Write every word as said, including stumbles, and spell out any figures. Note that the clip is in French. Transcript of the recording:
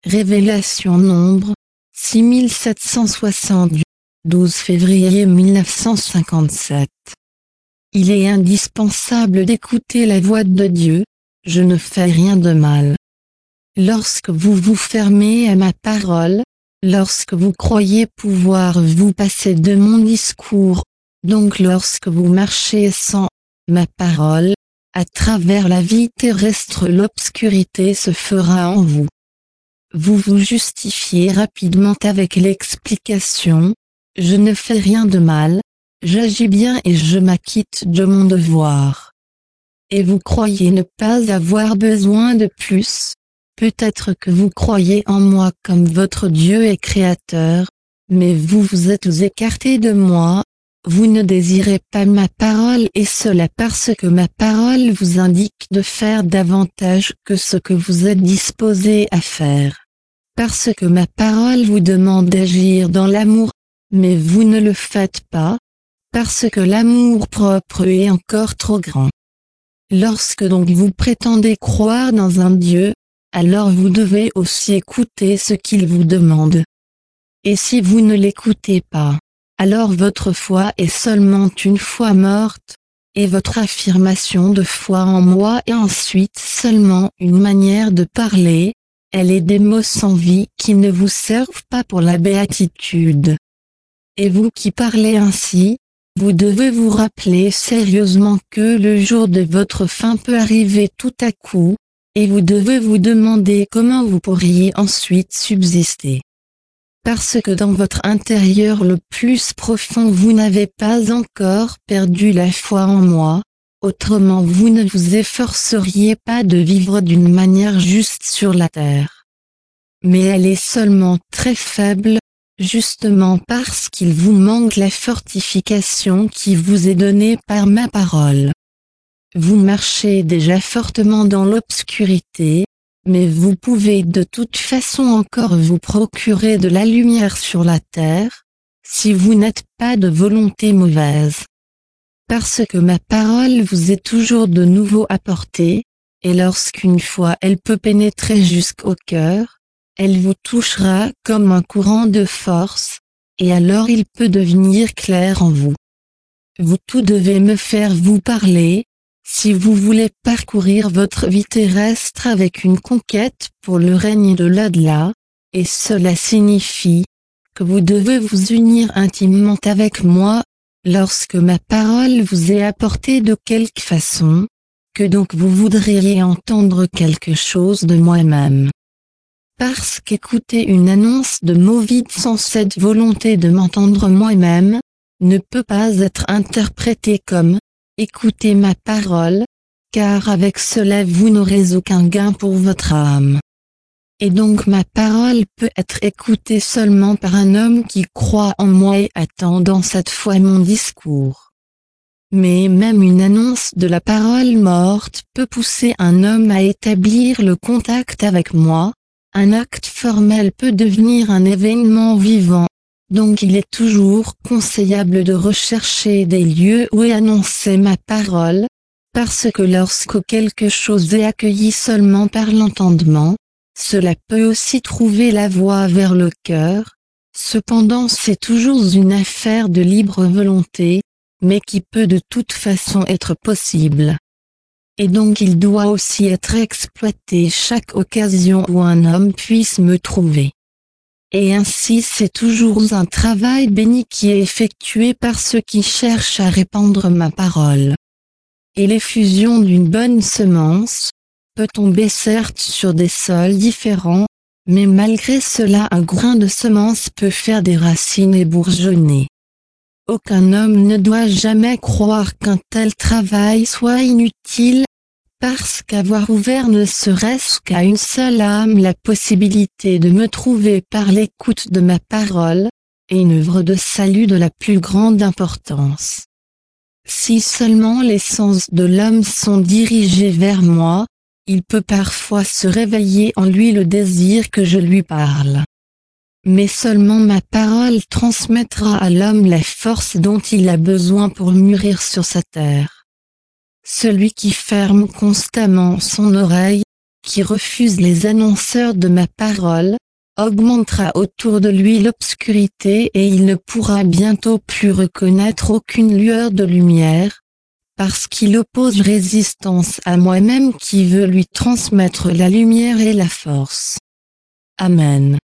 Révélation Nombre, six mille sept cent soixante-huit, douze février mille neuf cent cinquante-sept. Il est indispensable d'écouter la voix de Dieu, je ne fais rien de mal. Lorsque vous vous fermez à ma parole, lorsque vous croyez pouvoir vous passer de mon discours, donc lorsque vous marchez sans ma parole, à travers la vie terrestre l'obscurité se fera en vous. Vous vous justifiez rapidement avec l'explication, je ne fais rien de mal, j'agis bien et je m'acquitte de mon devoir. Et vous croyez ne pas avoir besoin de plus, peut-être que vous croyez en moi comme votre Dieu et Créateur, mais vous vous êtes écarté de moi, vous ne désirez pas ma parole et cela parce que ma parole vous indique de faire davantage que ce que vous êtes disposé à faire. Parce que ma parole vous demande d'agir dans l'amour, mais vous ne le faites pas, parce que l'amour propre est encore trop grand. Lorsque donc vous prétendez croire dans un Dieu, alors vous devez aussi écouter ce qu'il vous demande. Et si vous ne l'écoutez pas, alors votre foi est seulement une foi morte, et votre affirmation de foi en moi est ensuite seulement une manière de parler, elle est des mots sans vie qui ne vous servent pas pour la béatitude. Et vous qui parlez ainsi, vous devez vous rappeler sérieusement que le jour de votre fin peut arriver tout à coup, et vous devez vous demander comment vous pourriez ensuite subsister. Parce que dans votre intérieur le plus profond vous n'avez pas encore perdu la foi en moi, autrement vous ne vous efforceriez pas de vivre d'une manière juste sur la terre. Mais elle est seulement très faible, justement parce qu'il vous manque la fortification qui vous est donnée par ma parole. Vous marchez déjà fortement dans l'obscurité, mais vous pouvez de toute façon encore vous procurer de la lumière sur la terre, si vous n'êtes pas de volonté mauvaise. Parce que ma parole vous est toujours de nouveau apportée, et lorsqu'une fois elle peut pénétrer jusqu'au cœur, elle vous touchera comme un courant de force, et alors il peut devenir clair en vous. Vous tout devez me faire vous parler, si vous voulez parcourir votre vie terrestre avec une conquête pour le règne de l'au-delà, et cela signifie que vous devez vous unir intimement avec moi, lorsque ma parole vous est apportée de quelque façon, que donc vous voudriez entendre quelque chose de moi-même. Parce qu'écouter une annonce de mots vides sans cette volonté de m'entendre moi-même, ne peut pas être interprété comme « écoutez ma parole », car avec cela vous n'aurez aucun gain pour votre âme. Et donc ma parole peut être écoutée seulement par un homme qui croit en moi et attend dans cette foi mon discours. Mais même une annonce de la parole morte peut pousser un homme à établir le contact avec moi, un acte formel peut devenir un événement vivant. Donc il est toujours conseillable de rechercher des lieux où est annoncée ma parole, parce que lorsque quelque chose est accueilli seulement par l'entendement, cela peut aussi trouver la voie vers le cœur, cependant c'est toujours une affaire de libre volonté, mais qui peut de toute façon être possible. Et donc il doit aussi être exploité chaque occasion où un homme puisse me trouver. Et ainsi c'est toujours un travail béni qui est effectué par ceux qui cherchent à répandre ma parole. Et l'effusion d'une bonne semence peut tomber certes sur des sols différents, mais malgré cela un grain de semence peut faire des racines et bourgeonner. Aucun homme ne doit jamais croire qu'un tel travail soit inutile, parce qu'avoir ouvert ne serait-ce qu'à une seule âme la possibilité de me trouver par l'écoute de ma parole, est une œuvre de salut de la plus grande importance. Si seulement les sens de l'homme sont dirigés vers moi, il peut parfois se réveiller en lui le désir que je lui parle. Mais seulement ma parole transmettra à l'homme la force dont il a besoin pour mûrir sur sa terre. Celui qui ferme constamment son oreille, qui refuse les annonceurs de ma parole, augmentera autour de lui l'obscurité et il ne pourra bientôt plus reconnaître aucune lueur de lumière, parce qu'il oppose résistance à moi-même qui veux lui transmettre la lumière et la force. Amen.